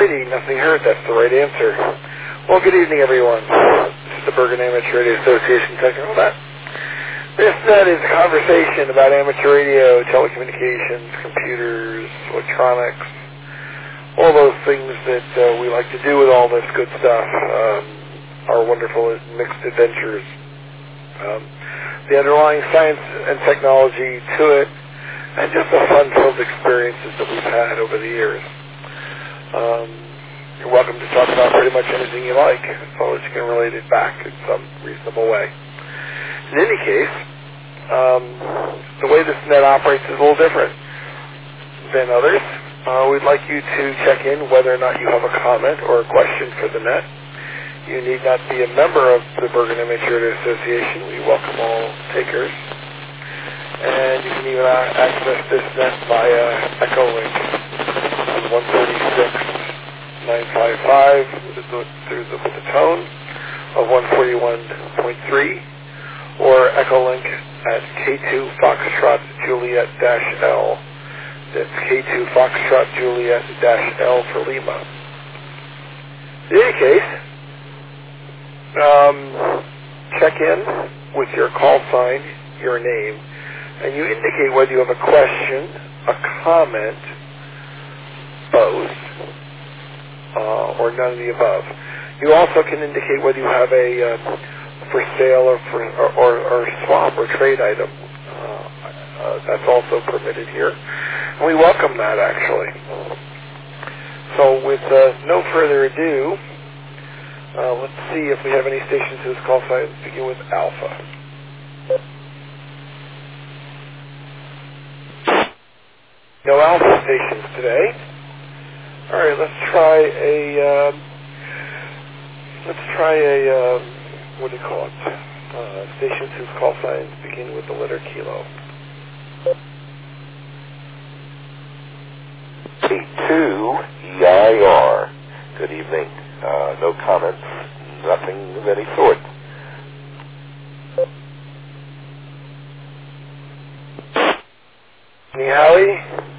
Alrighty, nothing hurt. That's the right answer. Well, good evening, everyone. This is the Bergen Amateur Radio Association Technical Net. This net is a conversation about amateur radio, telecommunications, computers, electronics, all those things that we like to do with all this good stuff, our wonderful mixed adventures, the underlying science and technology to it, and just the fun-filled experiences that we've had over the years. You're welcome to talk about pretty much anything you like, as long as you can relate it back in some reasonable way. In any case, the way this net operates is a little different than others. We'd like you to check in whether or not you have a comment or a question for the net. You need not be a member of the Bergen Amateur Radio Association. We welcome all takers. And you can even access this net via Echolink on 136.955 with the tone of 141.3, or Echolink at K2 Foxtrot Juliet-L. That's K2 Foxtrot Juliet-L for Lima. In any case, check in with your call sign, your name, and you indicate whether you have a question, a comment, both, or none of the above. You also can indicate whether you have a for sale or swap or trade item. That's also permitted here. And we welcome that, actually. So with no further ado, let's see if we have any stations whose call signs begin with Alpha. No Alpha stations today. All right, let's try a what do you call it? Stations whose call signs begin with the letter Kilo. K2EIR. Good evening. No comments. Nothing of any sort. Nihali.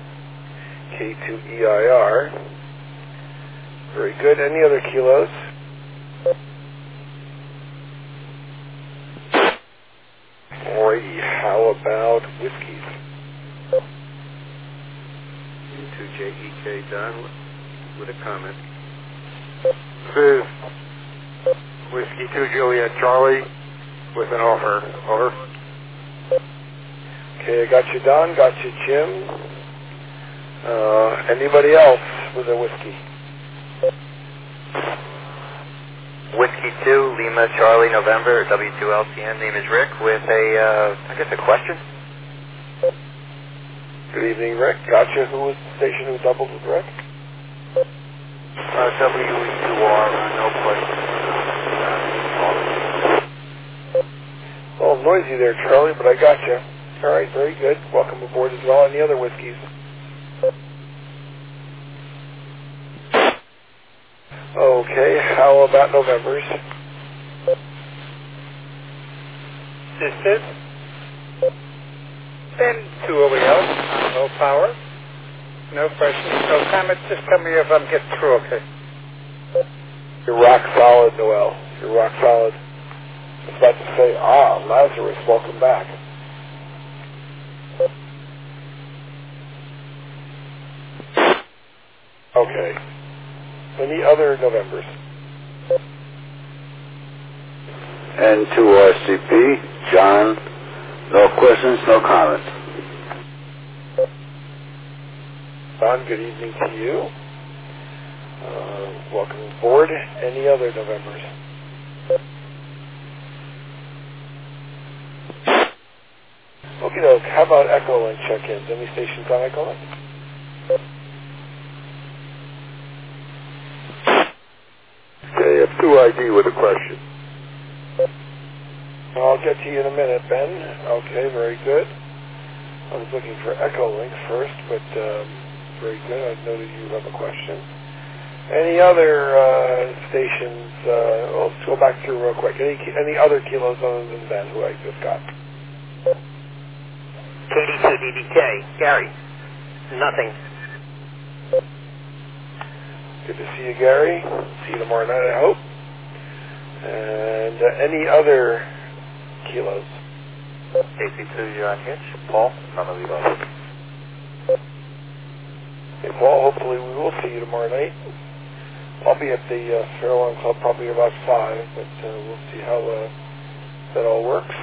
K2EIR. Very good. Any other kilos? Alrighty. How about whiskeys? K2JEK Don with a comment. This is Whiskey 2 Juliet Charlie with an offer. Over. Okay, I got you, Don. Got you, Jim. Anybody else with a whiskey? Whiskey 2, Lima, Charlie, November, W2LCN. Name is Rick with a question. Good evening, Rick. Gotcha. Who was the station who doubled with Rick? W2R, no question. Well, noisy there, Charlie, but I gotcha. All right, very good. Welcome aboard as well. Any other whiskeys? Okay, how about Novembers? This is Ben 2OEL, low power. No questions, no comments. Just tell me if I'm getting through okay. You're rock solid, Noel. You're rock solid. I was about to say, Lazarus, welcome back. Okay. Any other Novembers? N2RCP, John. No questions, no comments. Don, good evening to you. Welcome aboard. Any other Novembers? Okay, doke. How about Echolink check-ins? Any stations on Echolink? Okay, I have 2ID with a question. I'll get to you in a minute, Ben. Okay, very good. I was looking for Echolink first, but very good. I noted you have a question. Any other stations? Let's go back through real quick. Any other kilos other than Ben, who I just got? KD2DDK, Gary. Nothing. Good to see you, Gary. See you tomorrow night, I hope. And any other kilos? AC2, you're on Hitch. Paul, none of the above. Hey, Paul, hopefully we will see you tomorrow night. I'll be at the Fairlawn Club probably about 5, but we'll see how that all works.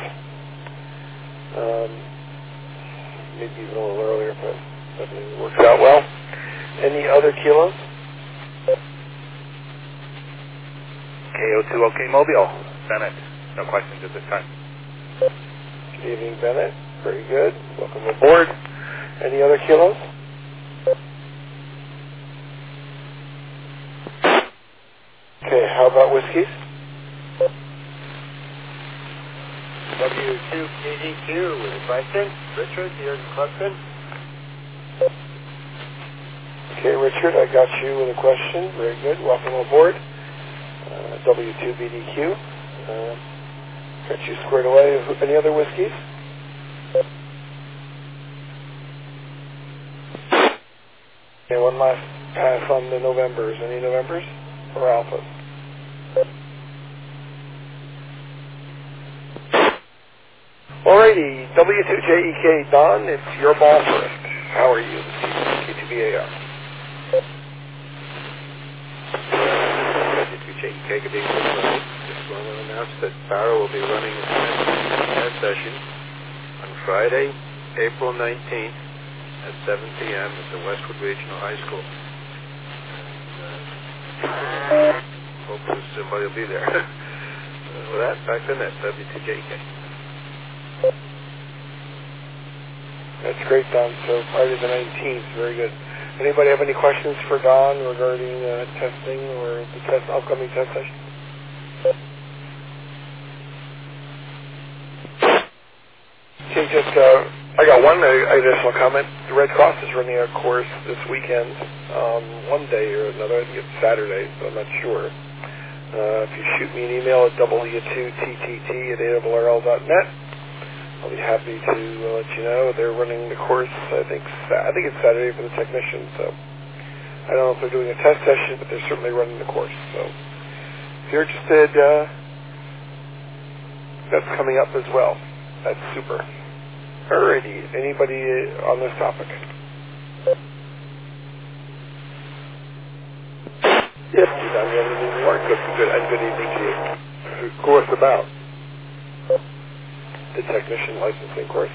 Maybe even a little earlier if everything works out well. Any other kilos? KO2 OK Mobile. Bennett. No questions at this time. Good evening, Bennett. Very good. Welcome aboard. Any other kilos? Okay, how about whiskeys? W2PDQ with a question. Richard, you're in Clubton. Okay, Richard, I got you with a question. Very good. Welcome aboard. W2BDQ. Got you squared away. Any other whiskeys? Okay, one last pass on the Novembers. Any Novembers or Alphas? Alrighty, W2JEK, Don, it's your ball first. How are you this evening? K2BAR. W2JEK, good evening, everybody. Just want to announce that Barrow will be running a test session on Friday, April 19th at 7 p.m. at the Westwood Regional High School. And hopefully somebody will be there. With that, back to net, W2JEK. That's great, Don. So Friday the 19th, very good. Anybody have any questions for Don regarding testing or the upcoming test session? Okay, just I got one additional comment. The Red Cross is running a course this weekend, one day or another. I think it's Saturday, so I'm not sure. If you shoot me an email at w2ttt@awrl.net, I'll be happy to let you know. They're running the course, I think it's Saturday for the technician, so I don't know if they're doing a test session, but they're certainly running the course. So if you're interested, that's coming up as well. That's super. Alrighty, anybody on this topic? Yes, you have anything more? Good, and good evening to you. Course about? The technician licensing course.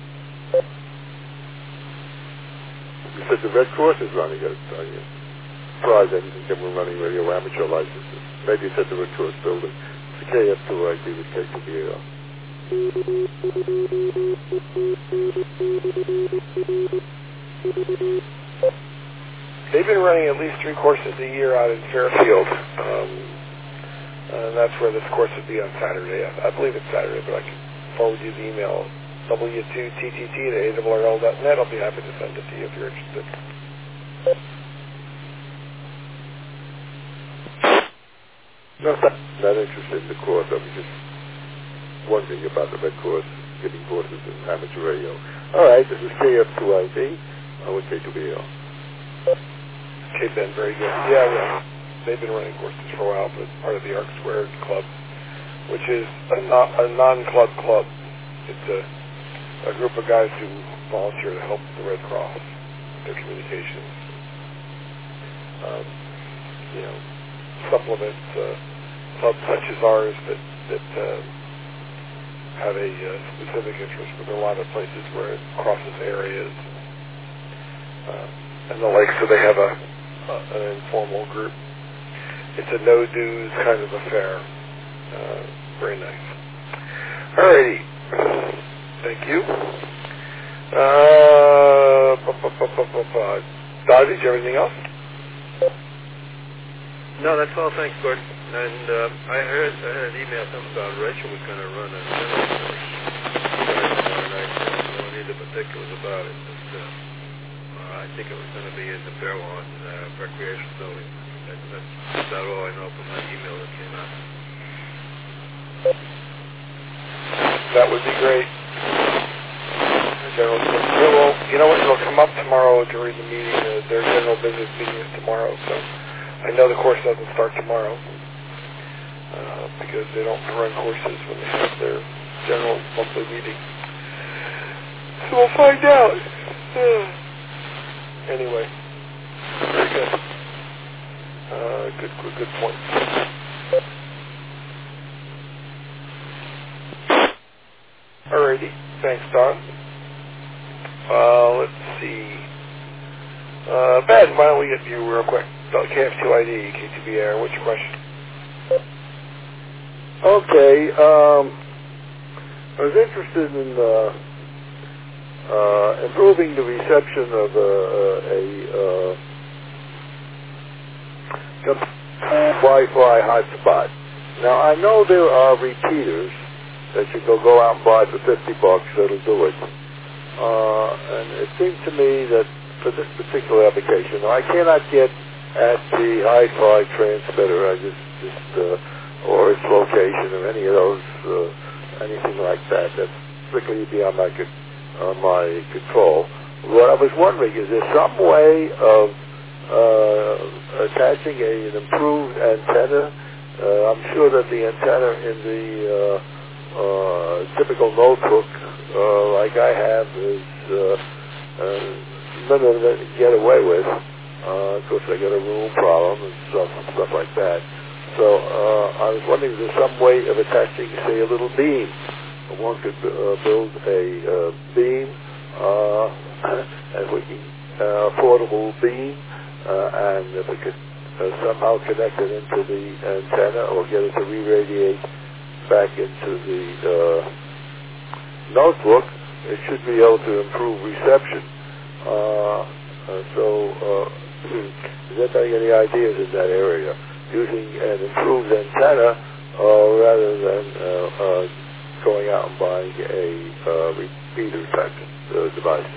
You said the Red Cross is running it. Are you surprised I didn't think we're running radio amateur licenses? Maybe you said the Red Cross building. It's the KF2ID with K2BAR. They've been running at least 3 courses a year out in Fairfield. And that's where this course would be on Saturday. I believe it's Saturday, but I can forward you the email, w2ttt@awrl.net. I'll be happy to send it to you if you're interested. Not interested in the course. I was just wondering about the Red Cross giving courses in amateur radio. All right, this is KF2ID. I would K2BAR. Okay, Ben, very good. Yeah, well, they've been running courses for a while, but it's part of the Arc Squared Club, which is a non-club club. It's a group of guys who volunteer to help the Red Cross with their communications. Supplements clubs such as ours that have a specific interest, but there are a lot of places where it crosses areas and the like, so they have an informal group. It's a no-dues kind of affair. Very nice. Alrighty. Thank you. Don, did you have anything else? No, that's all. Thanks, Gordon. And I had an email something about Rachel was going to run a dinner course tomorrow night. I don't know any of the particulars about it, but I think it was going to be in the Fairlawn Recreation Building. That's about all I know from that email that came out. That would be great. General, you know what? It'll come up tomorrow during the meeting. Their general business meeting is tomorrow, so I know the course doesn't start tomorrow because they don't run courses when they have their general monthly meeting. So we'll find out. Anyway, very good. Good point. Alrighty, thanks, Don. Let's see. Ben, why don't we get you real quick? KF2ID, KTBR, what's your question? Okay, I was interested in improving the reception of a Wi-Fi hotspot. Now, I know there are repeaters that you can go out and buy for $50 that'll do it. And it seems to me that for this particular application, I cannot get at the Hi-Fi transmitter. I just or its location or any of those, anything like that. That's strictly beyond my control. What I was wondering, is there some way of attaching an improved antenna? I'm sure that the antenna in the typical notebook, like I have, is limited to get away with. Of course, I got a room problem and stuff like that. So I was wondering if there's some way of attaching, say, a little beam. One could build a beam, a portable beam, and if it could somehow connect it into the antenna or get it to re-radiate back into the notebook, it should be able to improve reception. Is there any ideas in that area? Using an improved antenna rather than going out and buying a repeater type device.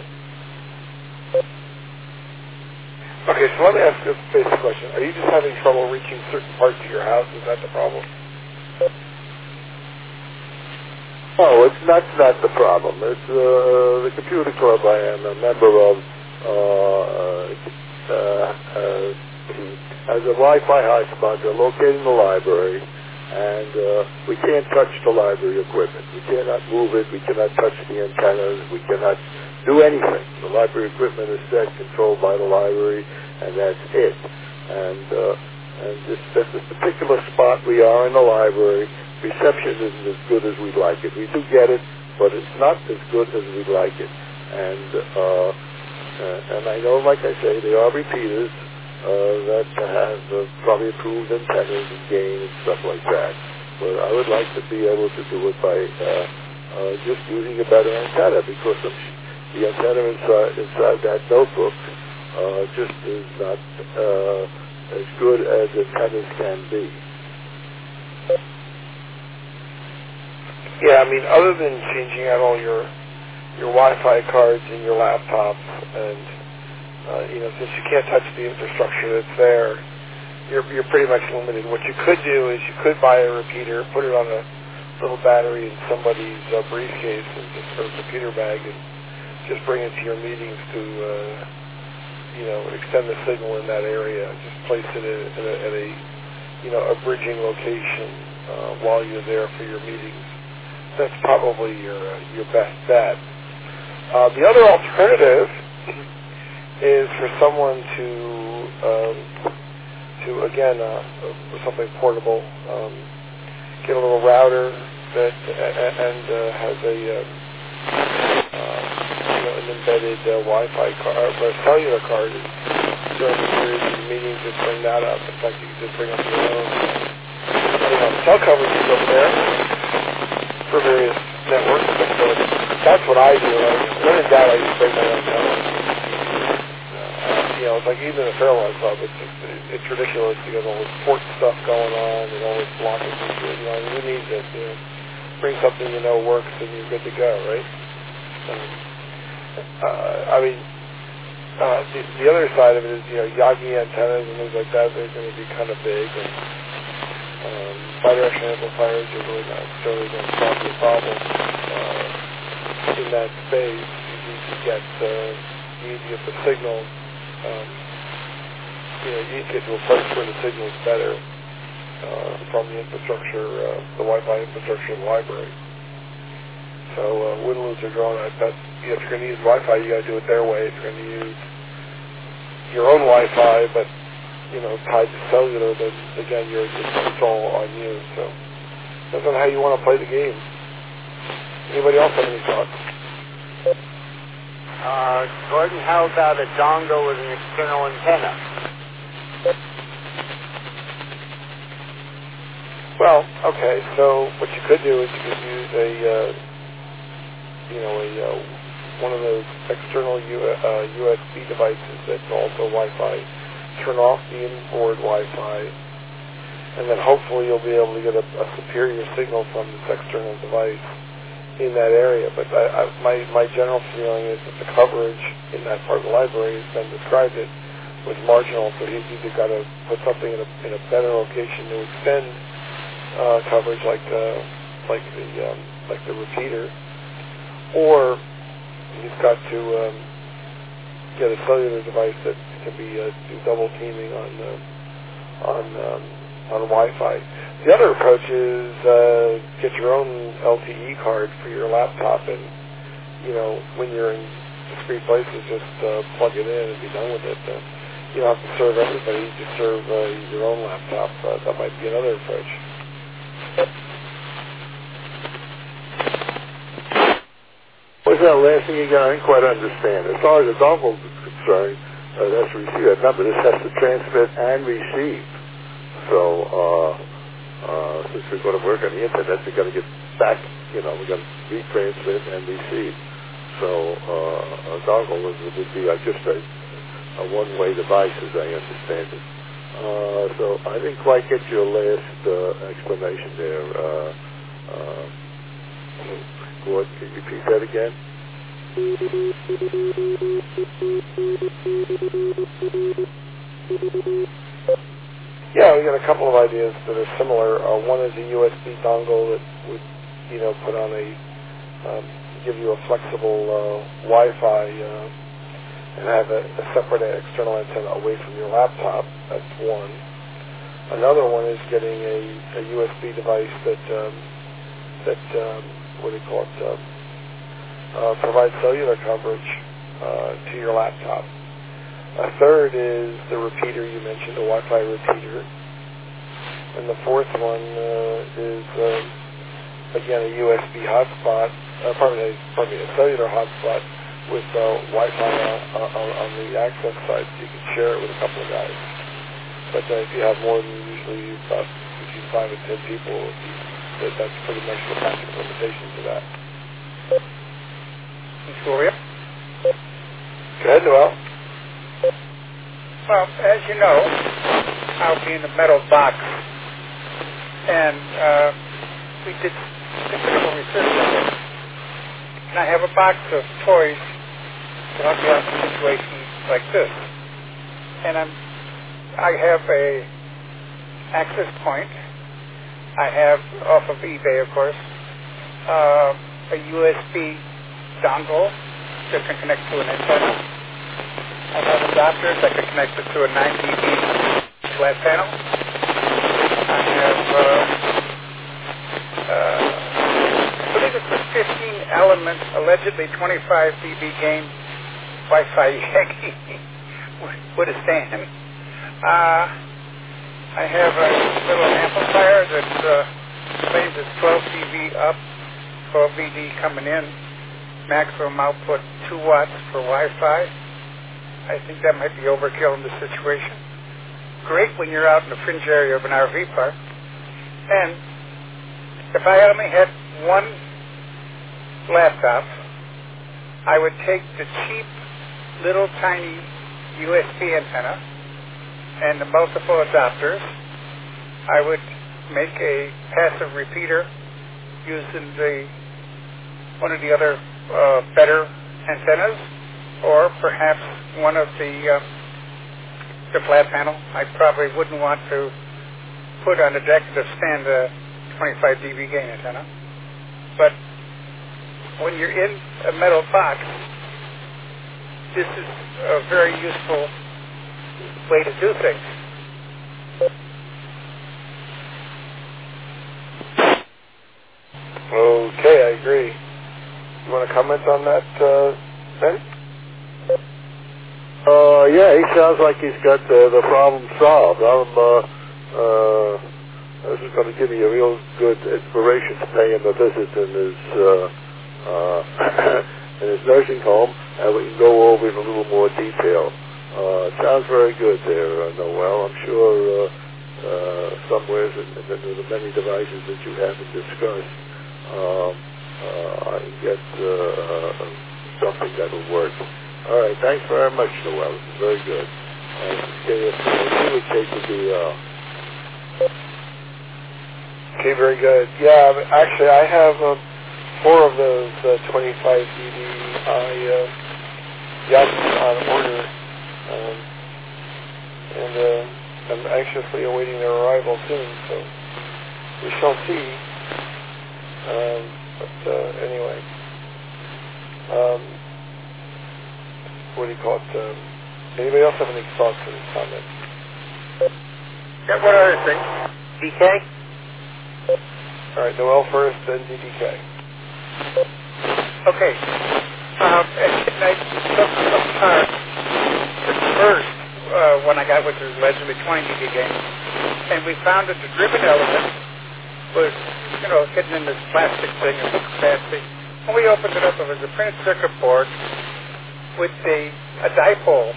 Okay, so let me ask this basic question. Are you just having trouble reaching certain parts of your house? Is that the problem? Oh, that's not the problem. It's the computer club I am a member of has a Wi-Fi hotspot. They're located in the library, and we can't touch the library equipment. We cannot move it. We cannot touch the antennas. We cannot do anything. The library equipment is set, controlled by the library, and that's it. And this particular spot we are in the library, reception isn't as good as we'd like it. We do get it, but it's not as good as we'd like it. And I know, like I say, there are repeaters that have probably improved antennas and gain and stuff like that. But I would like to be able to do it by just using a better antenna, because the antenna inside that notebook just is not as good as antennas can be. Yeah, I mean, other than changing out all your Wi-Fi cards in your laptop, and since you can't touch the infrastructure that's there, you're pretty much limited. What you could do is you could buy a repeater, put it on a little battery in somebody's briefcase, and or computer bag, and just bring it to your meetings to extend the signal in that area. Just place it at a bridging location while you're there for your meetings. That's probably your best bet. The other alternative is for someone to again, something portable, get a little router that and has an embedded Wi-Fi card, or a cellular card. During the periods of the meeting, just bring that up. In fact, you can just bring up your own. Cell coverage is over there for various networks, but that's what I do. When in doubt, I just bring my own network. It's like even the Fairlawn Club, it's ridiculous because all this port stuff going on and all this blocking. You need to bring something works and you're good to go, right? The other side of it is, Yagi antennas and things like that. They're going to be kind of big, and bidirectional amplifiers are really not necessarily going to solve your problem in that space. You need to get the signal you need to get to a place where the signal's better from the infrastructure, the Wi-Fi infrastructure in the library. So win, lose, or draw. I bet if you're going to use Wi-Fi, you got to do it their way. If you're going to use your own Wi-Fi, but tied to cellular, then again, it's all on you. So depends on how you want to play the game. Anybody else have any thoughts? Gordon, how about a dongle with an external antenna? Well, okay. So what you could do is you could use one of those external USB devices that's also Wi-Fi. Turn off the inboard Wi-Fi, and then hopefully you'll be able to get a superior signal from this external device in that area. But my general feeling is that the coverage in that part of the library, as Ben described it, was marginal. So he's either got to put something in a better location to extend coverage, like the repeater, or he's got to get a cellular device that can be do double teaming on Wi-Fi. The other approach is get your own LTE card for your laptop, and when you're in discrete places, just plug it in and be done with it. You don't have to serve everybody; you just serve your own laptop. That might be another approach. What's that last thing again? I didn't quite understand. As far as the dongle is concerned, that's receive. Remember, this has to transmit and receive. So, since we're going to work on the internet, we're going to get back, we're going to retransmit and receive. So, a dongle would be just a one-way device, as I understand it. So, I didn't quite get your last explanation there. Gordon, can you repeat that again? Yeah, we got a couple of ideas that are similar. One is a USB dongle that would, put on give you a flexible Wi-Fi and have a separate external antenna away from your laptop. That's one. Another one is getting a USB device that what do you call it? Provides cellular coverage to your laptop. A third is the repeater you mentioned, a Wi-Fi repeater. And the fourth one is, again, a USB hotspot, a cellular hotspot with Wi-Fi on the access side, so you can share it with a couple of guys. But if you have more than usually about between 5 and 10 people, that's pretty much the practical limitation to that. Julia? Go ahead, Noel. Well, as you know, I'll be in a metal box, and we did considerable research on it. And I have a box of toys to help me out in situations like this. And I have a access point. I have, off of eBay, of course, a USB dongle that can connect to an antenna. I have adapters that can connect it to a 9 dB flat panel. I have, I believe it's a 15-element, allegedly 25 dB gain Wi-Fi Yagi with a stand. I have a little amplifier that claims it's 12 dB up, 12 dB coming in. Maximum output 2 watts for Wi-Fi. I think that might be overkill in this situation. Great when you're out in the fringe area of an RV park. And if I only had one laptop, I would take the cheap little tiny USB antenna and the multiple adapters. I would make a passive repeater using one of the other better antennas, or perhaps one of the flat panel. I probably wouldn't want to put on a decorative stand a 25 dB gain antenna. But when you're in a metal box, this is a very useful way to do things. Okay, I agree. You want to comment on that, Ben? Yeah, he sounds like he's got the problem solved. This is going to give me a real good inspiration to pay him a visit in his in his nursing home, and we can go over in a little more detail. It sounds very good there, Noel. I'm sure somewhere in the many devices that you haven't discussed, I can get something that will work. All right, thanks very much, Noel. This is very good. KFC would take the DL. Okay, very good. Yeah, actually, I have 4 of those 25 dB Yakuts on order, and I'm anxiously awaiting their arrival soon, so we shall see. But anyway, what do you call it? Anybody else have any thoughts or comments? Got one other thing. DK? All right, Noel first, then DDK. Okay. And I took apart the first one I got, which was allegedly 20 dB game, and we found that the driven element was, hidden in this plastic thing. It looked fancy. When we opened it up, it was a printed circuit board with a dipole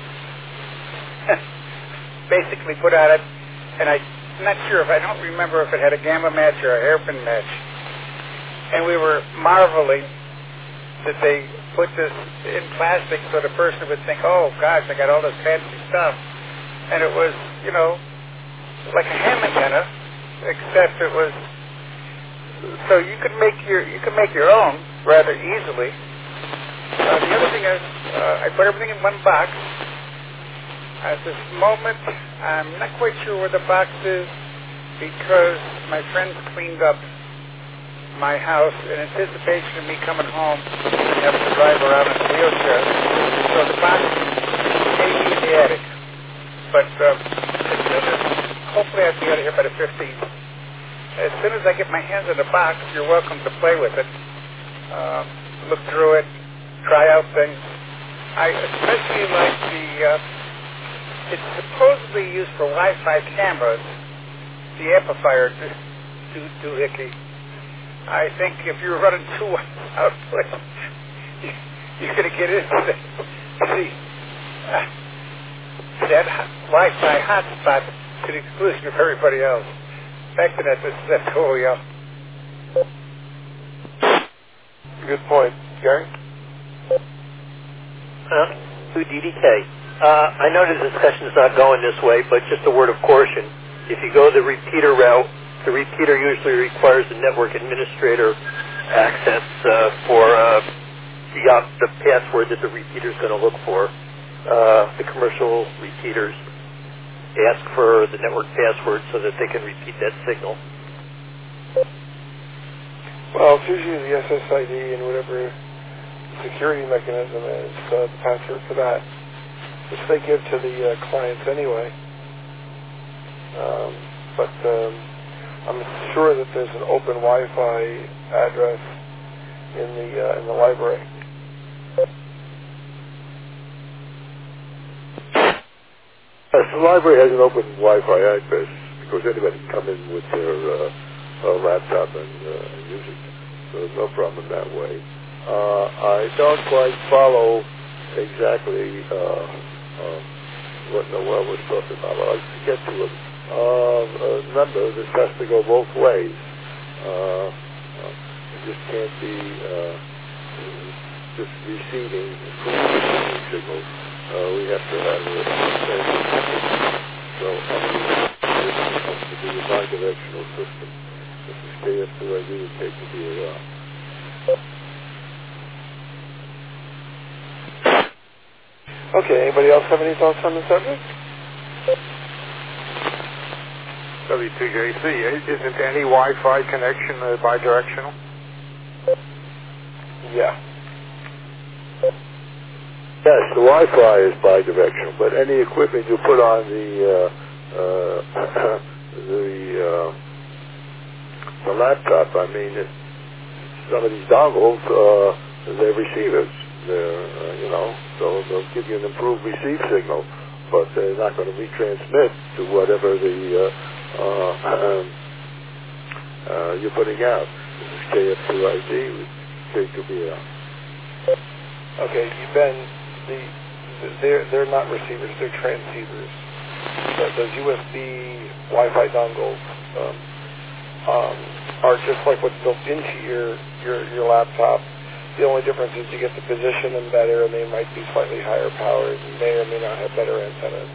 basically put on it, and I'm not sure I don't remember if it had a gamma match or a hairpin match. And we were marveling that they put this in plastic so the person would think, oh gosh, I got all this fancy stuff. And it was, like a ham antenna, except it was so you could make your own rather easily. The other thing is, I put everything in one box. At this moment, I'm not quite sure where the box is because my friends cleaned up my house in anticipation of me coming home and having to drive around in a wheelchair. So the box may be in the attic. But as soon as, hopefully I'll be out of here by the 15th. As soon as I get my hands on the box, you're welcome to play with it. Look through it, try out things. I especially like it's supposedly used for Wi-Fi cameras, the amplifier doohickey. I think if you're running 2 outputs, you're going to get into that Wi-Fi hotspot to the exclusion of everybody else. Back to that, that's Julio. Good point. Gary? To DDK. I know the discussion is not going this way, but just a word of caution. If you go the repeater route, the repeater usually requires the network administrator access for the password that the repeater is going to look for. The commercial repeaters ask for the network password so that they can repeat that signal. Well, it's usually the SSID and whatever security mechanism is, the password for that, which they give to the clients anyway. But I'm sure that there's an open Wi-Fi address in the library. Yes, the library has an open Wi-Fi address because anybody can come in with their laptop and use it. So there's no problem that way. I don't quite follow exactly what Noel was talking about. I'd like to get to it. Remember, this has to go both ways. It just can't be just receiving signals. We have to have it. So this has to be a bidirectional system. This is KF2ID would take the DAR. Okay, anybody else have any thoughts on the subject? W2JC, isn't any Wi-Fi connection bidirectional? Yeah. Yes, the Wi-Fi is bidirectional, but any equipment you put on the laptop, I mean, some of these dongles, they're receivers. They're, so they'll give you an improved receive signal, but they're not going to retransmit to whatever you're putting out. This is KF2ID with K2BL. Okay, Ben, they're not receivers, they're transceivers. Those USB Wi-Fi dongles are just like what's built into your laptop. The only difference is you get to position them better, and they might be slightly higher powered, and may or may not have better antennas.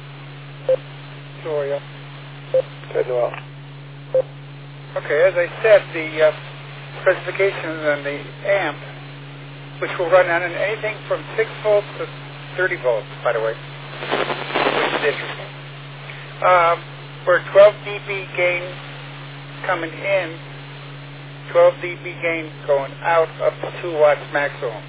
Sure, yeah. Okay, Noel. Okay, as I said, the specifications on the amp, which will run on anything from 6 volts to 30 volts, by the way, which is interesting. For 12 dB gain coming in, 12 dB gain going out, up to 2 watts maximum.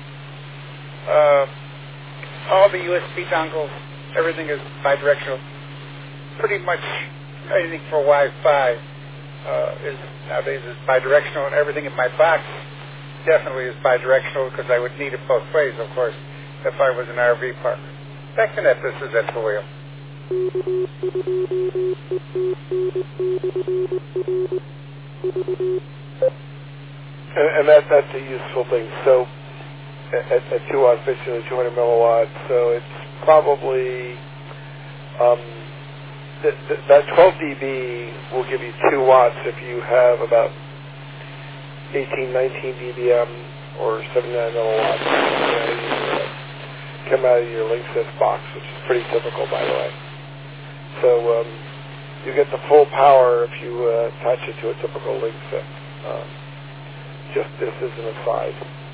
All the USB dongles, everything is bidirectional. Pretty much anything for Wi-Fi nowadays is bidirectional, and everything in my box definitely is bidirectional because I would need it both ways, of course, if I was an RV park. Back to that, this is Ed William. And that's a useful thing. So at 2 watts, basically 200 milliwatts, so it's probably that 12 dB will give you 2 watts if you have about 18, 19 dBm or 79 milliwatts come out of your Linksys box, which is pretty typical, by the way. So you get the full power if you attach it to a typical Linksys. Just this as an aside.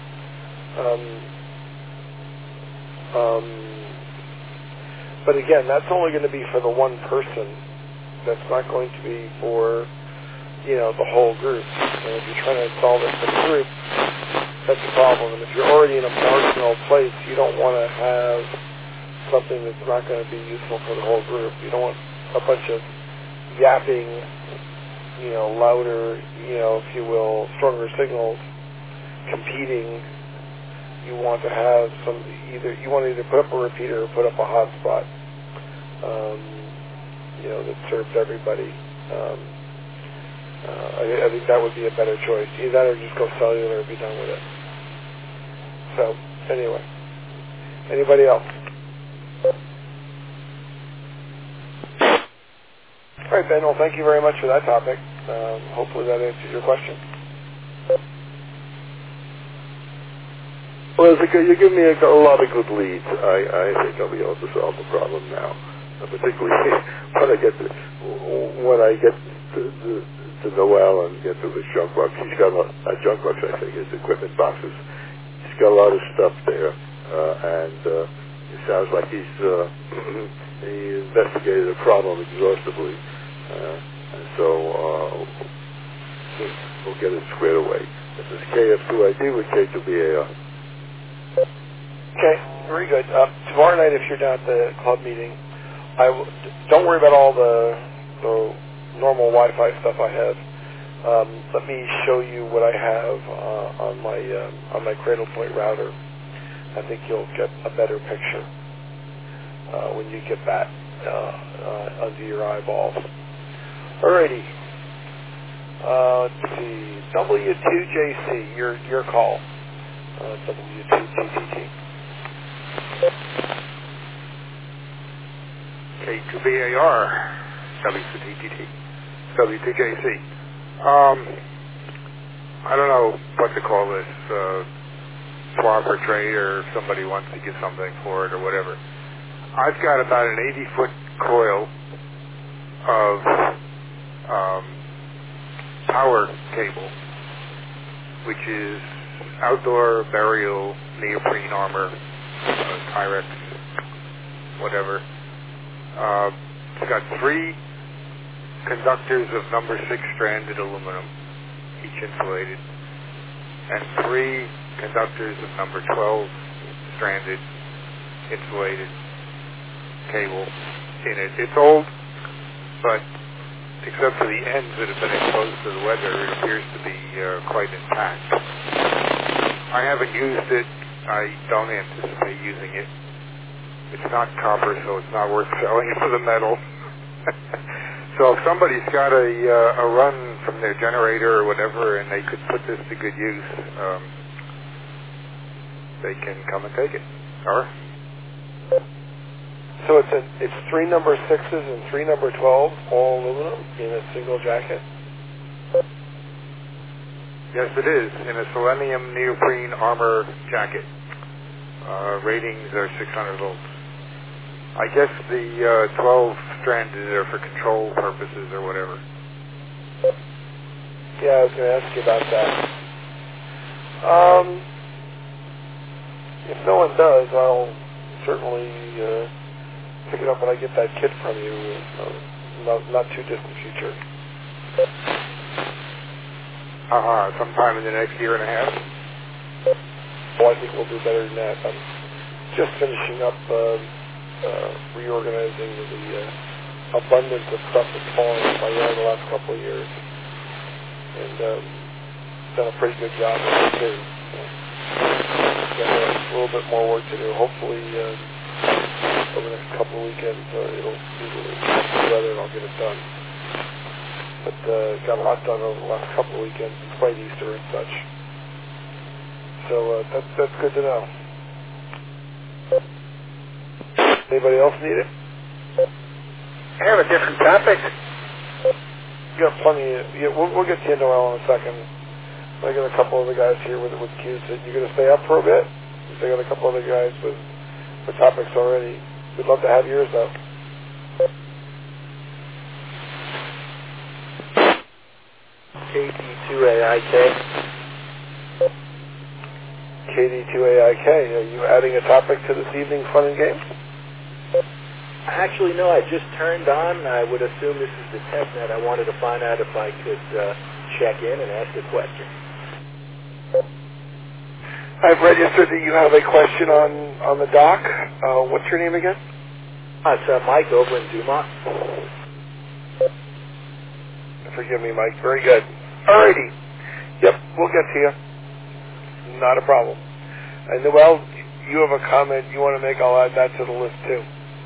But again, that's only going to be for the one person. That's not going to be for, the whole group. And if you're trying to install this for the group, that's a problem. And if you're already in a marginal place, you don't want to have something that's not going to be useful for the whole group. You don't want a bunch of yapping, louder, if you will, stronger signals competing. You want to have you want to either put up a repeater or put up a hotspot, that serves everybody. I think that would be a better choice. Either that or just go cellular and be done with it. So, anyway. Anybody else? All right, Ben. Well, thank you very much for that topic. Hopefully that answers your question. Well, you give me a lot of good leads. I think I'll be able to solve the problem now. Particularly when I get to Noel and get to his junk box. He's got a junk box, I think, his equipment boxes. He's got a lot of stuff there, and it sounds like he investigated the problem exhaustively, and so we'll get it squared away. This is KF2ID with K2BAR. Okay, very good. Tomorrow night, if you're down at the club meeting, don't worry about all the normal Wi-Fi stuff I have. Let me show you what I have on my Cradlepoint router. I think you'll get a better picture when you get that under your eyeballs. Alrighty. Let's see. W2JC, your call. W2TTT. K2BAR, W2TTT, W2JC. I don't know what to call this, swap or trade, or if somebody wants to get something for it or whatever. I've got about an 80-foot coil of power cable, which is outdoor burial neoprene armor, Tyrex, whatever. It's got 3 conductors of number 6 stranded aluminum, each insulated, and 3 conductors of number 12 stranded, insulated cable in it. It's old, but except for the ends that have been exposed to the weather, it appears to be quite intact. I haven't used it. I don't anticipate using it. It's not copper, so it's not worth selling it for the metal. So if somebody's got a run from their generator or whatever, and they could put this to good use, they can come and take it. Or? So it's 3 number 6s and 3 number 12s, all aluminum, in a single jacket? Yes, it is, in a selenium neoprene armor jacket. Ratings are 600 volts. I guess the 12-stranded are for control purposes or whatever. Yeah, I was going to ask you about that. If no one does, I'll certainly pick it up when I get that kit from you, not too distant future. Sometime in the next year and a half? Well, I think we'll do better than that. I'm just finishing up reorganizing the abundance of stuff that's fallen in my yard the last couple of years. And done a pretty good job of it, too. Got a little bit more work to do. Hopefully, over the next couple of weekends, it'll be the weather and I'll get it done. But got a lot done over the last couple of weekends, despite Easter and such. So that's good to know. Anybody else need it? I have a different topic. You got plenty. We'll get to you, Noel, in a second. I got a couple of the guys here with cues. You going to stay up for a bit? I got a couple other guys with topics already. We'd love to have yours, though. KD2AIK. KD2AIK. Are you adding a topic to this evening's fun and games? Actually, no, I just turned on. I would assume this is the TechNet. I wanted to find out if I could check in and ask a question. I've registered that you have a question on the dock. What's your name again? It's Mike over in Dumont. Forgive me, Mike. Very good. Alrighty. Yep, we'll get to you. Not a problem. And Noel, you have a comment you want to make, I'll add that to the list too.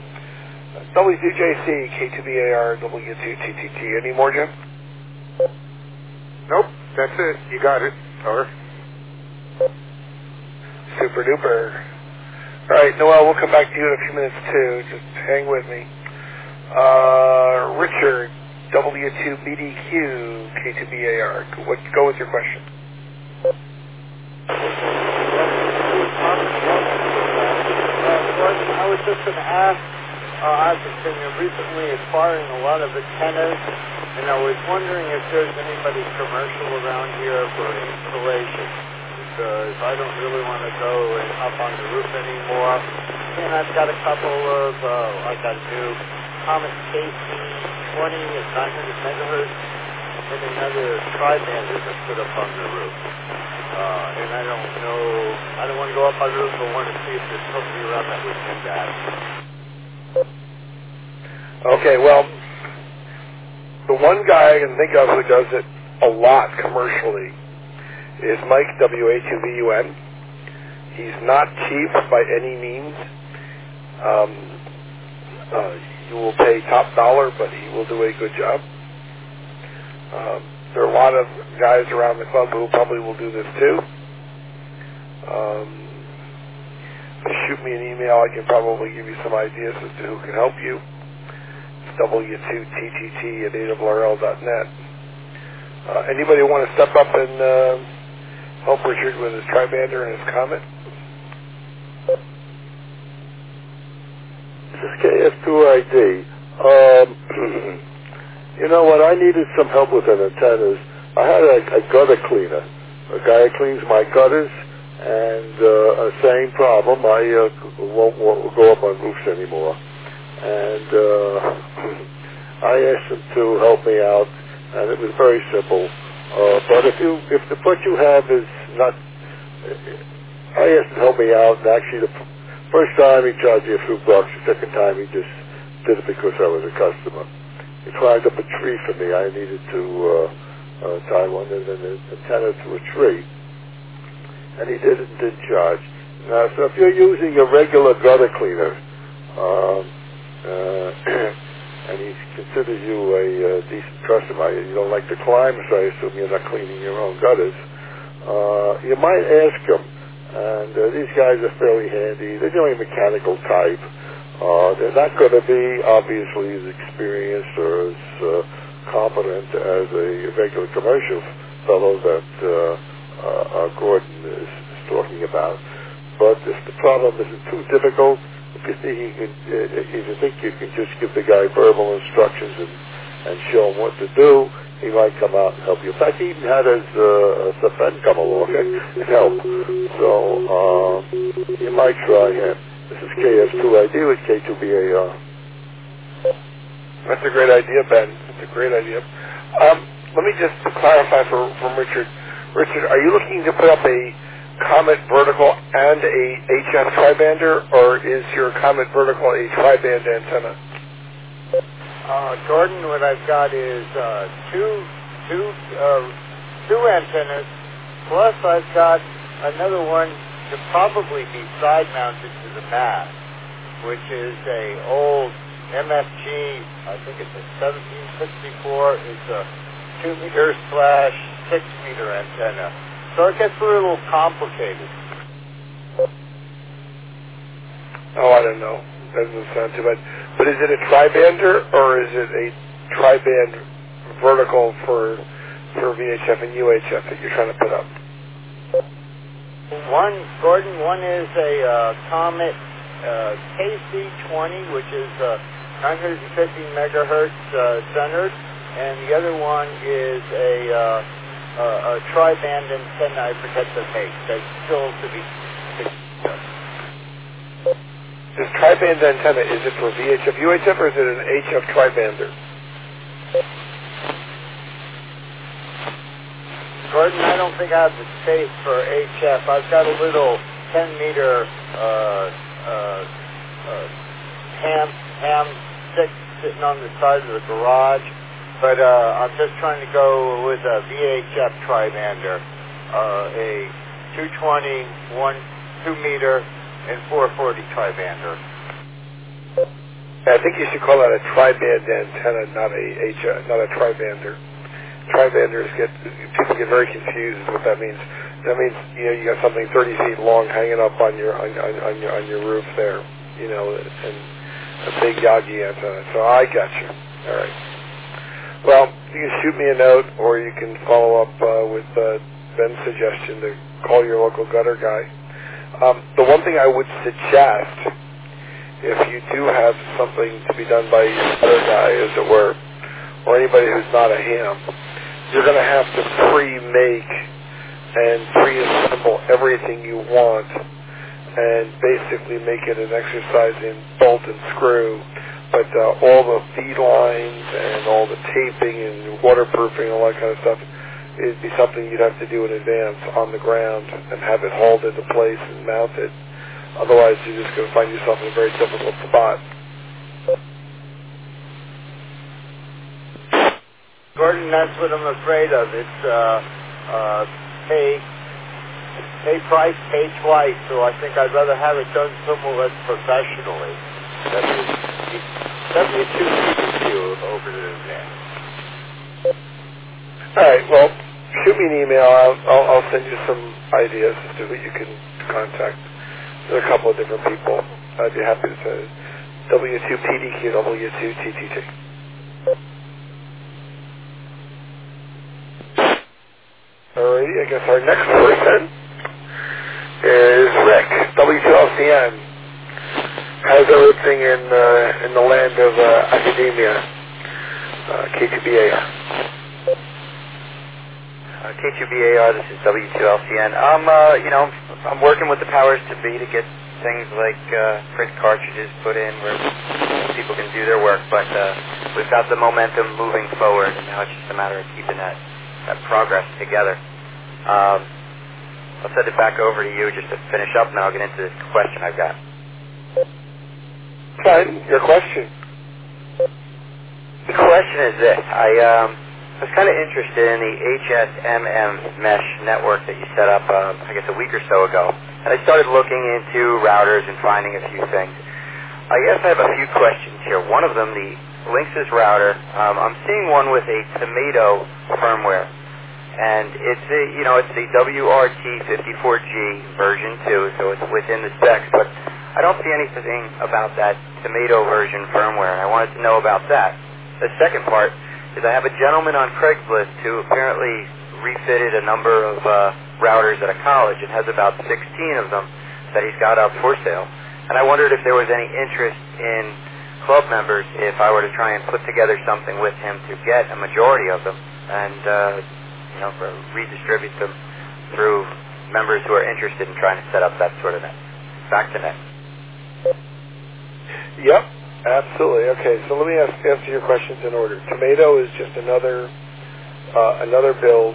WJC, K2BAR, W2TTT. Any more, Jim? Nope, that's it. You got it. Over. Super duper. All right, Noel, we'll come back to you in a few minutes too. Just hang with me. Richard, W2BDQ, K2BAR. Go with your question. I was just going to ask, I've been recently acquiring a lot of antennas, and I was wondering if there's anybody commercial around here for installation, because I don't really want to go up on the roof anymore. And I've got a couple of, I got a new Comet KC20 at 900 megahertz, and another tri-bander to put up on the roof. And I don't know, I don't want to go up on the roof, but want to see if there's somebody around that would do that. Okay, well, the one guy I can think of who does it a lot commercially is Mike, W-A-2-V-U-N. He's not cheap by any means. You will pay top dollar, but he will do a good job. There are a lot of guys around the club who probably will do this too. Shoot me an email. I can probably give you some ideas as to who can help you. It's W2TTT@ARRL.net. Anybody want to step up and help Richard with his tri-bander and his Comet? This is KF2ID. You know what? I needed some help with an antennas. I had a gutter cleaner, a guy who cleans my gutters, and same problem. I won't go up on roofs anymore. And I asked him to help me out, and it was very simple. But if what you have is not, I asked him to help me out, and actually the First time he charged me a few bucks. The second time he just did it because I was a customer. He climbed up a tree for me. I needed to tie one of the antenna to a tree. And he did charge. Now, so if you're using a regular gutter cleaner, and he considers you a decent customer, you don't like to climb, so I assume you're not cleaning your own gutters, you might ask him. And these guys are fairly handy. They're doing mechanical type. They're not going to be, obviously, as experienced or as competent as a regular commercial fellow that Gordon is talking about. But if the problem isn't too difficult, if you think you can just give the guy verbal instructions and show him what to do, he might come out and help you. In fact, he even had his friend come along and help. So you might try him. This is KF2ID with K2BAR. That's a great idea, Ben. That's a great idea. Let me just clarify from Richard. Richard, are you looking to put up a Comet vertical and a HF tribander, or is your Comet vertical a tri-band antenna? Gordon, what I've got is two antennas, plus I've got another one to probably be side mounted to the mast, which is a old MFG, I think it's a 1764. It's a 2-meter/6-meter antenna. So it gets a little complicated. Oh, I don't know. That doesn't sound too bad. But is it a tri-bander, or is it a tri-band vertical for VHF and UHF that you're trying to put up? Gordon, one is a Comet KC20, which is 950 megahertz centered, and the other one is a tri-band antenna I forget the make. That's still to be discussed. This tri-band antenna, is it for VHF, UHF, or is it an HF tri-bander? Gordon, I don't think I have the space for HF. I've got a little 10-meter ham stick sitting on the side of the garage, but I'm just trying to go with a VHF tri-bander, a 220, 2-meter, and 440 tri-bander. I think you should call that a tri-band antenna, not a tri-bander. Tri-banders people get very confused what that means. That means you got something 30 feet long hanging up on your roof there, and a big Yagi antenna. So I got you. All right. Well, you can shoot me a note, or you can follow up with Ben's suggestion to call your local gutter guy. The one thing I would suggest, if you do have something to be done by your gutter guy, as it were, or anybody who's not a ham, you're going to have to pre-make and pre-assemble everything you want and basically make it an exercise in bolt and screw. But all the feed lines and all the taping and waterproofing and all that kind of stuff, it'd be something you'd have to do in advance on the ground and have it hauled into place and mounted. Otherwise, you're just going to find yourself in a very difficult spot. Gordon, that's what I'm afraid of. It's pay price, pay twice. So I think I'd rather have it done somewhat professionally. W2PDQ over to the net. All right. Well, shoot me an email. I'll send you some ideas as to who you can contact. There are a couple of different people. I'd be happy to say W2PDQ, W2TTT. Alrighty, I guess our next person is Rick, W2LCN. How's everything in the land of academia? K2BAR. K2BAR, this is W2LCN. I'm working with the powers to be to get things like print cartridges put in where people can do their work, but we've got the momentum moving forward, and now it's just a matter of keeping that progress together. I'll send it back over to you just to finish up, and then I'll get into this question I've got. Fine. Your question. The question is this. I was kind of interested in the HSMM mesh network that you set up, I guess a week or so ago. And I started looking into routers and finding a few things. I guess I have a few questions here. One of them, the Linksys router, I'm seeing one with a Tomato firmware. And it's the WRT54G version 2, so it's within the specs, but I don't see anything about that Tomato version firmware, and I wanted to know about that. The second part is I have a gentleman on Craigslist who apparently refitted a number of routers at a college and has about 16 of them that he's got up for sale. And I wondered if there was any interest in club members if I were to try and put together something with him to get a majority of them and redistribute them through members who are interested in trying to set up that sort of net. Back to net. Yep, absolutely. Okay, so let me answer your questions in order. Tomato is just another build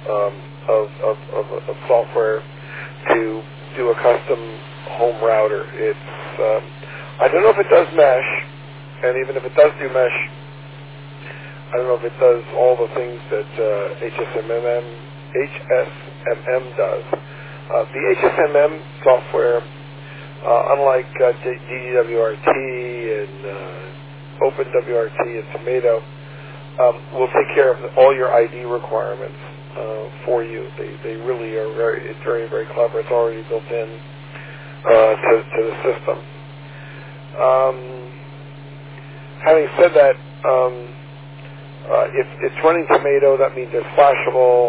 of software to do a custom home router. It's I don't know if it does mesh, and even if it does do mesh, I don't know if it does all the things that HSMM does. The HSMM software, unlike DDWRT and OpenWRT and Tomato, will take care of all your ID requirements for you. They really are it's very, very clever. It's already built in to the system. Having said that, if it's running Tomato, that means it's flashable,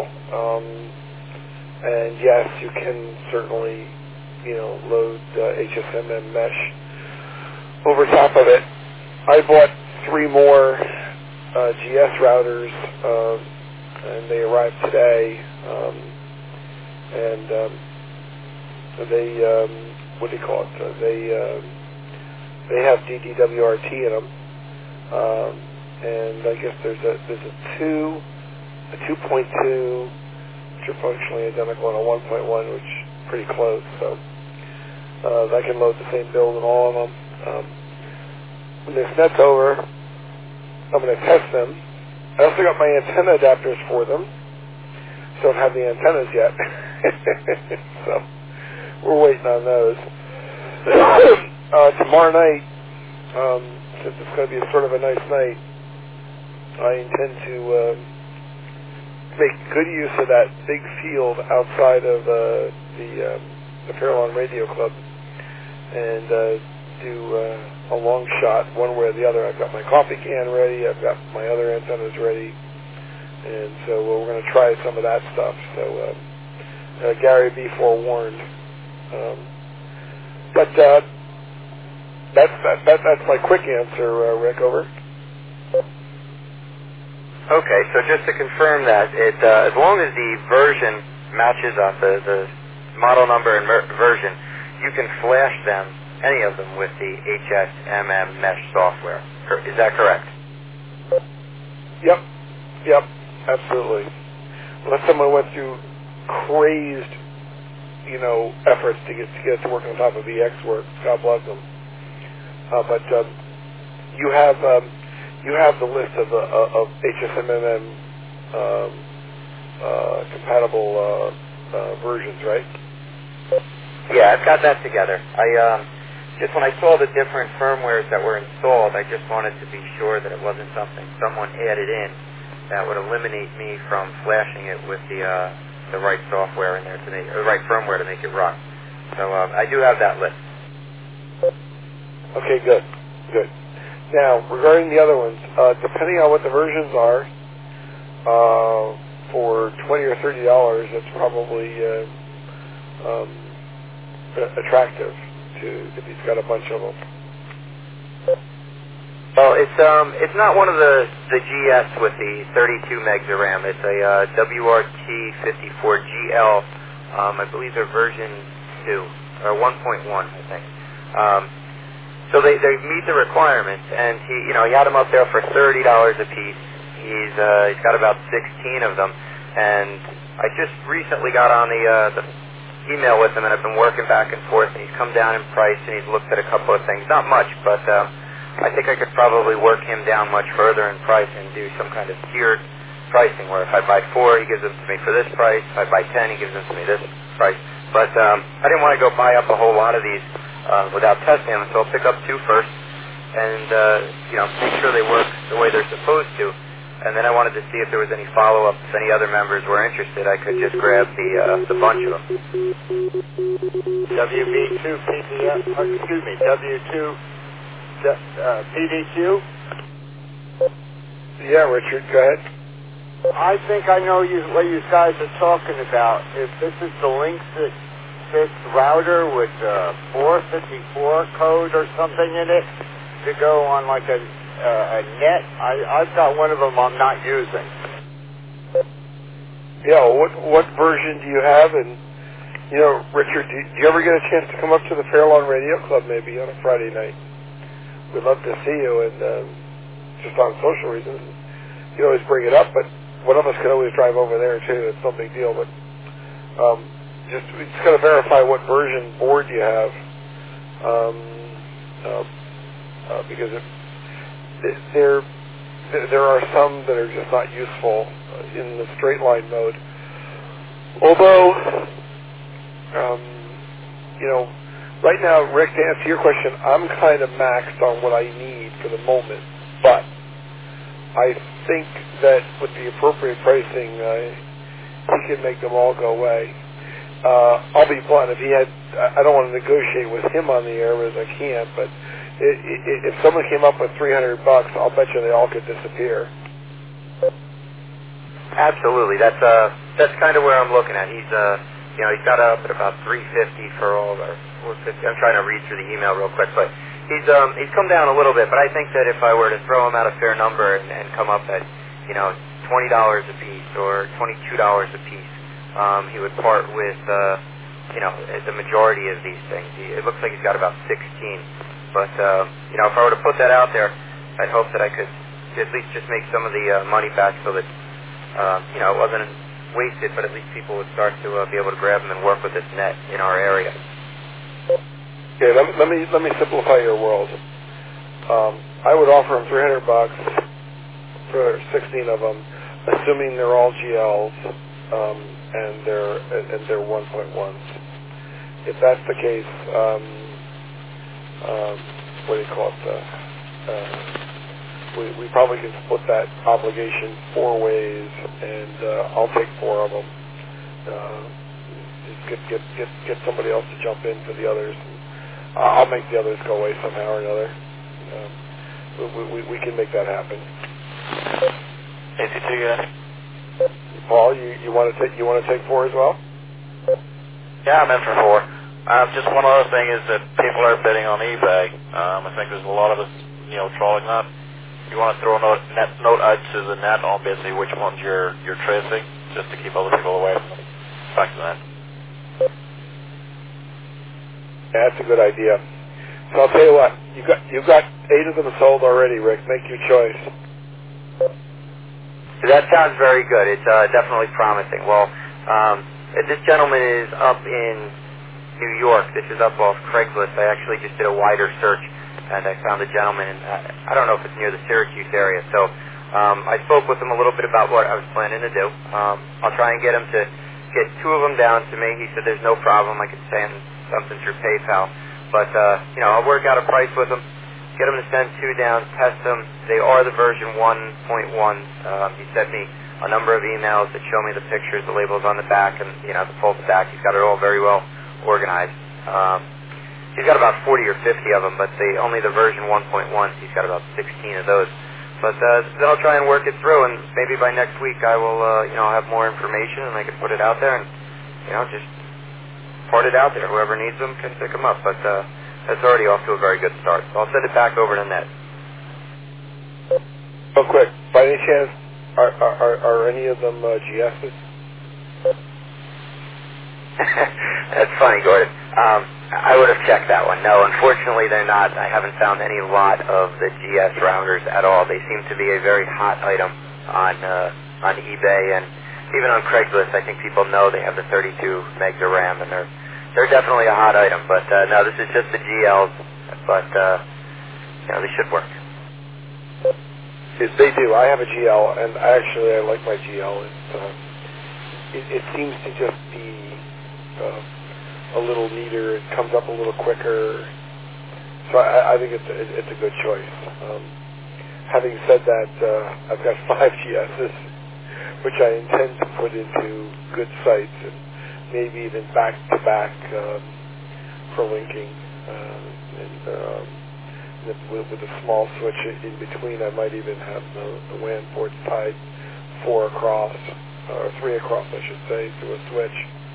and yes, you can certainly, load HSMM mesh over top of it. I bought 3 more GS routers, and they arrived today, and they, what do you call it? They have DDWRT in them. And I guess there's a 2.2, which are functionally identical, and a 1.1, which is pretty close. So I can load the same build in all of them. When this net's over, I'm going to test them. I also got my antenna adapters for them. Don't have the antennas yet, so we're waiting on those. Tomorrow night, since it's going to be sort of a nice night, I intend to make good use of that big field outside of the Parallon Radio Club and do a long shot one way or the other. I've got my coffee can ready. I've got my other antennas ready. And so we're going to try some of that stuff. So Gary, be forewarned. But that's my quick answer, Rick. Over. Okay, so just to confirm that, as long as the version matches up, the model number and version, you can flash them, any of them, with the HSMM mesh software. Is that correct? Yep, absolutely. Unless someone went through crazed, efforts to get it to work on top of VxWorks, God bless them. But you have the list of HSMM compatible versions, right? Yeah, I've got that together. I just when I saw the different firmwares that were installed, I just wanted to be sure that it wasn't something someone added in that would eliminate me from flashing it with the right software in there the right firmware to make it run. So I do have that list. Okay, good. Now, regarding the other ones, depending on what the versions are, for $20 or $30, it's probably attractive if he's got a bunch of them. Well, it's not one of the GS with the 32 megs of RAM. It's a WRT54GL. I believe they're version 2 or 1.1, I think. So they meet the requirements, and he had them up there for $30 a piece. He's got about 16 of them, and I just recently got on the email with him, and I've been working back and forth, and he's come down in price, and he's looked at a couple of things. Not much, but I think I could probably work him down much further in price and do some kind of tiered pricing, where if I buy 4, he gives them to me for this price. If I buy 10, he gives them to me this price. But I didn't want to go buy up a whole lot of these without testing them, so I'll pick up 2 first and, make sure they work the way they're supposed to. And then I wanted to see if there was any follow-up. If any other members were interested, I could just grab the bunch of them. WB2 PDQ? PDQ? Yeah, Richard, go ahead. I think I know what you guys are talking about. If this is the Link 6 router with 454 code or something in it to go on like a net, I've got one of them I'm not using. Yeah, what version do you have? And, Richard, do you ever get a chance to come up to the Fairlawn Radio Club maybe on a Friday night? We'd love to see you, and just on social reasons, you always bring it up, but one of us can always drive over there too. It's no big deal, but we just got to verify what version board you have, because there are some that are just not useful in the straight line mode. Although, right now, Rick, to answer your question, I'm kind of maxed on what I need for the moment, but I think that with the appropriate pricing, he can make them all go away. I'll be blunt. I don't want to negotiate with him on the air as I can't, but if someone came up with $300, I'll bet you they all could disappear. Absolutely. That's kind of where I'm looking at. He's he's got up at about $350 for all of our 450. I'm trying to read through the email real quick, but he's come down a little bit. But I think that if I were to throw him out a fair number and come up at $20 a piece or $22 a piece, he would part with the majority of these things. It looks like he's got about 16. But if I were to put that out there, I'd hope that I could at least just make some of the money back so that it wasn't wasted, but at least people would start to be able to grab them and work with this net in our area. Okay, let me simplify your world. I would offer him $300 for 16 of them, assuming they're all GLs and they're 1.1s. If that's the case, what do you call it? We probably can split that obligation 4 ways, and I'll take 4 of them. Get somebody else to jump in for the others. I'll make the others go away somehow or another. We can make that happen. AC2 guy. Paul, you want to take 4 as well? Yeah, I'm in for 4. Just one other thing is that people are bidding on eBay. I think there's a lot of us, trolling that. You want to throw a note out to the net on basically which ones you're tracing, just to keep other people away from them. Back to that. Yeah, that's a good idea. So I'll tell you what, you got 8 of them sold already, Rick. Make your choice. That sounds very good. It's definitely promising. Well, this gentleman is up in New York. This is up off Craigslist. I actually just did a wider search, and I found the gentleman, and I don't know if it's near the Syracuse area. So I spoke with him a little bit about what I was planning to do. I'll try and get him to get 2 of them down to me. He said there's no problem. I could send something through PayPal. But, I'll work out a price with him, get him to send 2 down, test them. They are the version 1.1. He sent me a number of emails that show me the pictures, the labels on the back, and, the full stack. He's got it all very well organized. He's got about 40 or 50 of them, but only the version 1.1, he's got about 16 of those. But then I'll try and work it through, and maybe by next week I will, have more information, and I can put it out there, and, just part it out there. Whoever needs them can pick them up. But that's already off to a very good start. So I'll send it back over to Ned. Real quick, by any chance, are any of them GSs? That's funny, Gordon. I would have checked that one. No, unfortunately they're not. I haven't found any lot of the GS routers at all. They seem to be a very hot item on eBay, and even on Craigslist, I think people know they have the 32 megs of RAM, and they're definitely a hot item. But no, this is just the GLs, but they should work. They do. I have a GL, and actually I like my GL. It seems to just be a little neater. It comes up a little quicker. So I think it's a good choice. Having said that, I've got 5 GSs, which I intend to put into good sites and maybe even back-to-back for linking. With a small switch in between, I might even have the WAN ports tied 4 across, or 3 across, I should say, to a switch.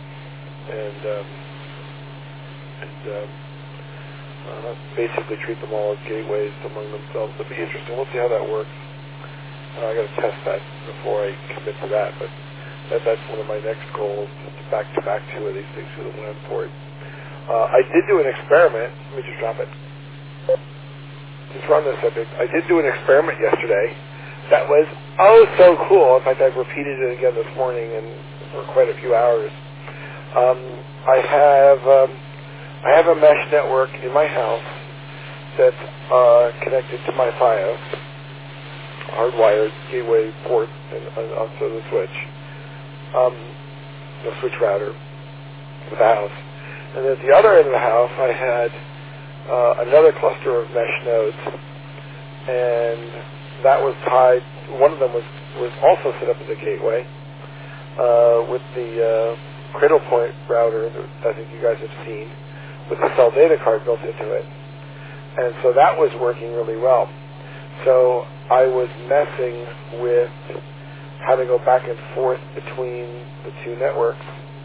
Basically treat them all as gateways among themselves. It'll be interesting. We'll see how that works. I got to test that before I commit to that, but that's one of my next goals, is to back-to-back 2 of these things with a WAN port. I did do an experiment. Let me just drop it. Just run this subject. I did do an experiment yesterday that was so cool. In fact, I've repeated it again this morning and for quite a few hours. I have a mesh network in my house that's connected to my FiOS, hardwired gateway port and onto the switch, the switch router for the house. And at the other end of the house, I had another cluster of mesh nodes, and that was tied. One of them was also set up as a gateway with the Cradlepoint router that I think you guys have seen, with the cell data card built into it. And so that was working really well. So I was messing with how to go back and forth between the 2 networks,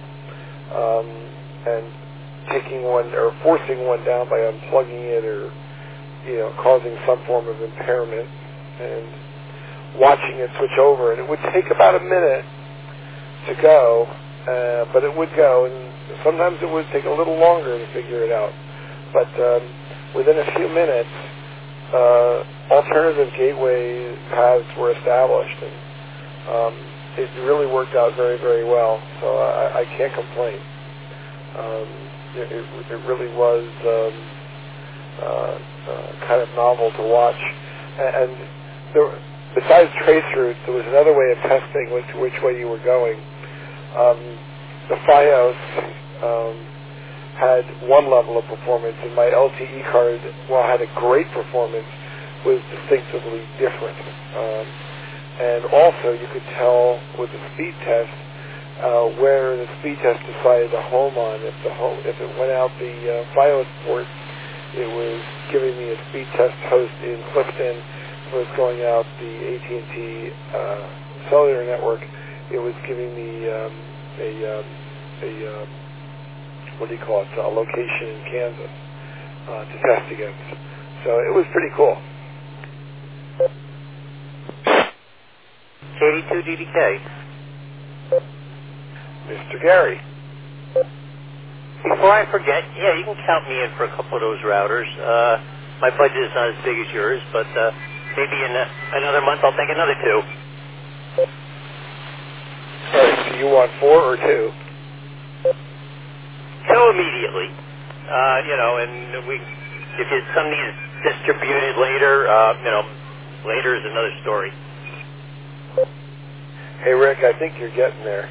and taking one or forcing one down by unplugging it, or causing some form of impairment, and watching it switch over. And it would take about a minute to go, but it would go, and sometimes it would take a little longer to figure it out. But within a few minutes, alternative gateway paths were established, and it really worked out very, very well. So I can't complain. It really was kind of novel to watch. And besides traceroutes, there was another way of testing which way you were going. The FiOS had one level of performance, and my LTE card, while had a great performance, was distinctively different. And also, you could tell with the speed test where the speed test decided to home on. If it went out the FiOS port, it was giving me a speed test host in Clifton. If it was going out the AT&T cellular network, it was giving me a location in Kansas to test against. So it was pretty cool. K82DDK. Mr. Gary. Before I forget, you can count me in for a couple of those routers. My budget is not as big as yours, but maybe in another month I'll take another 2. All right, so you want 4 or 2? 2 immediately. And if some of these distributed later, later is another story. Hey, Rick, I think you're getting there.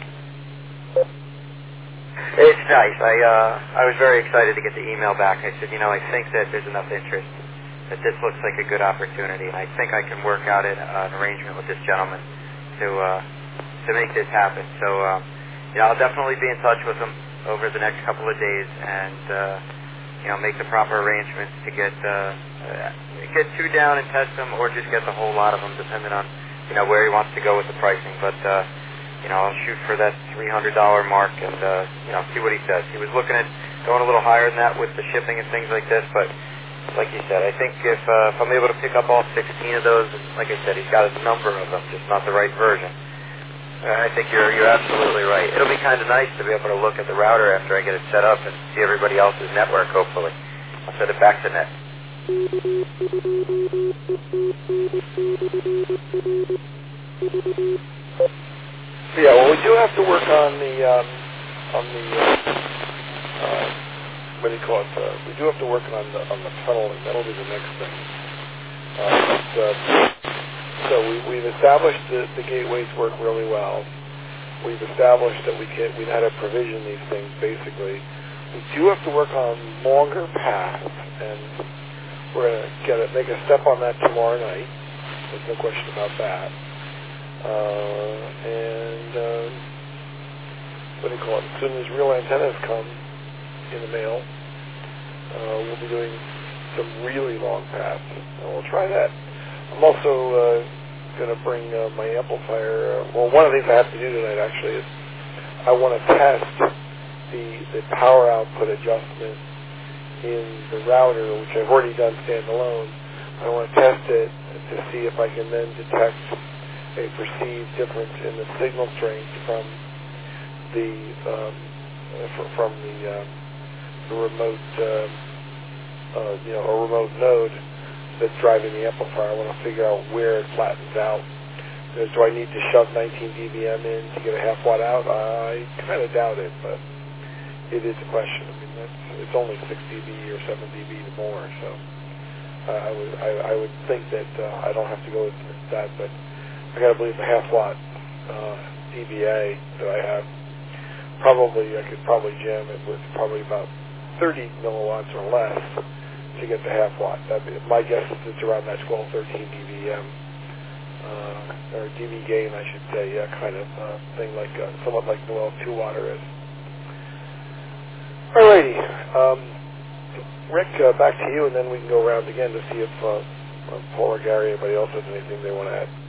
It's nice. I was very excited to get the email back. I said, I think that there's enough interest, that this looks like a good opportunity, and I think I can work out an arrangement with this gentleman to make this happen. So, I'll definitely be in touch with him over the next couple of days, and make the proper arrangements to get 2 down and test them, or just get the whole lot of them, depending on where he wants to go with the pricing. But I'll shoot for that $300 mark and see what he says. He was looking at going a little higher than that with the shipping and things like this, but like you said, I think if I'm able to pick up all 16 of those, like I said, he's got a number of them, just not the right version. I think you're absolutely right. It'll be kind of nice to be able to look at the router after I get it set up and see everybody else's network, hopefully. I'll set it back to net. Yeah, well, we do have to work on the what do you call it? We do have to work on the tunneling. That'll be the next thing. So we've established the gateways work really well. We've established that we know how to provision these things. Basically, we do have to work on longer paths, and we're going to make a step on that tomorrow night. There's no question about that. What do you call it? As soon as real antennas come in the mail, we'll be doing some really long paths, and we'll try that. I'm also going to bring my amplifier. Well, one of the things I have to do tonight actually is I want to test the power output adjustment in the router, which I've already done standalone. I want to test it to see if I can then detect a perceived difference in the signal strength from the remote, a remote node that's driving the amplifier. I want to figure out where it flattens out. Do I need to shove 19 dBm in to get a half watt out? I kind of doubt it, but it is a question. I mean, it's only 6 dB or 7 dB more, so I would think that I don't have to go with that, but I got to believe the half watt dBA that I have, I could probably jam it with probably about 30 milliwatts or less to get the half watt. My guess is it's around that 12, 13 dBm, or dB gain, I should say, kind of thing, like somewhat like Noel 2-watter is. Alrighty, Rick, back to you, and then we can go around again to see if Paul or Gary, anybody else has anything they want to add.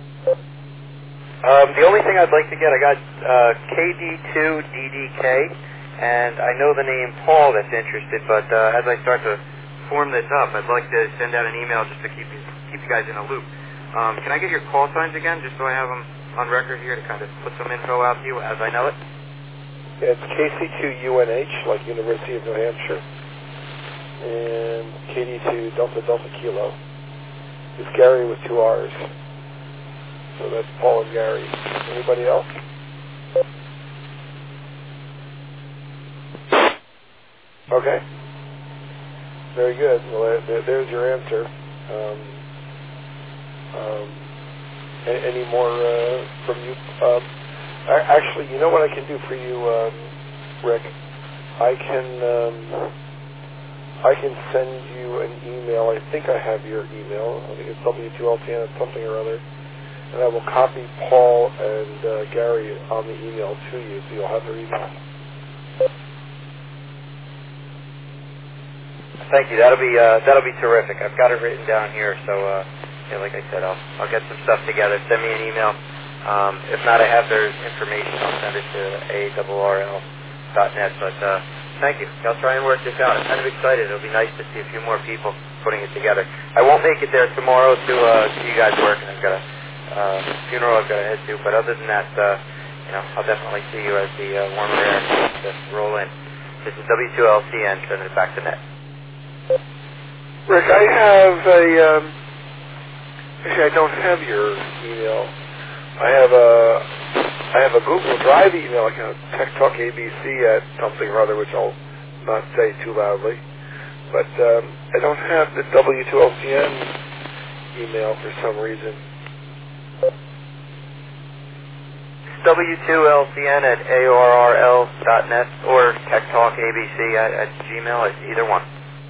The only thing I'd like to get, I got KD2DDK, and I know the name Paul that's interested, but as I start to form this up, I'd like to send out an email just to keep you guys in a loop. Can I get your call signs again, just so I have them on record here to kind of put some info out to you as I know it? It's KC2UNH, like University of New Hampshire, and KD2 Delta Delta Kilo. It's Gary with 2 R's. So that's Paul and Gary. Anybody else? Okay. Very good. Well, there's your answer. Any more from you? Actually, you know what I can do for you, Rick? I can send you an email. I think I have your email. I think it's W2LTN at something or other. And I will copy Paul and Gary on the email to you, so you'll have their email. Thank you. That'll be terrific. I've got it written down here, so like I said, I'll get some stuff together. Send me an email. If not, I have their information. I'll send it to awrl.net. But thank you. I'll try and work this out. I'm kind of excited. It'll be nice to see a few more people putting it together. I won't make it there tomorrow to see you guys working. I've got a funeral I've got to head to, but other than that, I'll definitely see you as the warmer air to roll in. This is W2LCN, sending it back to net. Rick, I have actually I don't have your email. I have a Google Drive email account, Tech Talk ABC at something or other, which I'll not say too loudly. But I don't have the W2LCN email for some reason. W2LCN at AORRL.net or TechTalkABC at Gmail, at either one.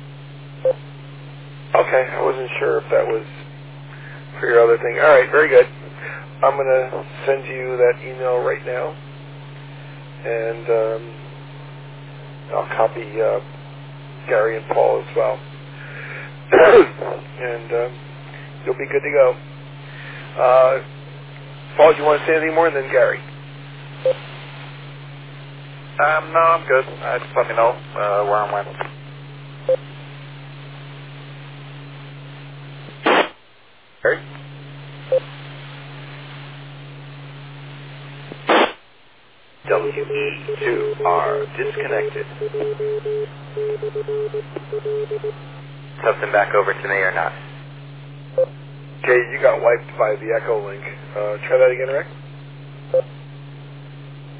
Okay, I wasn't sure if that was for your other thing. All right, very good. I'm going to send you that email right now, and I'll copy Gary and Paul as well. And you'll be good to go. Paul, do you want to say anything more? And then Gary. No, I'm good. Just let me know where I'm at. Gary? WE2R disconnected. Something back over to me or not? Okay, you got wiped by the echo link. Try that again, Rick.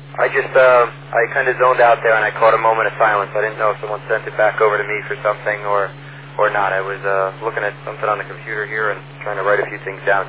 I just, I kind of zoned out there and I caught a moment of silence. I didn't know if someone sent it back over to me for something or not. I was looking at something on the computer here and trying to write a few things down.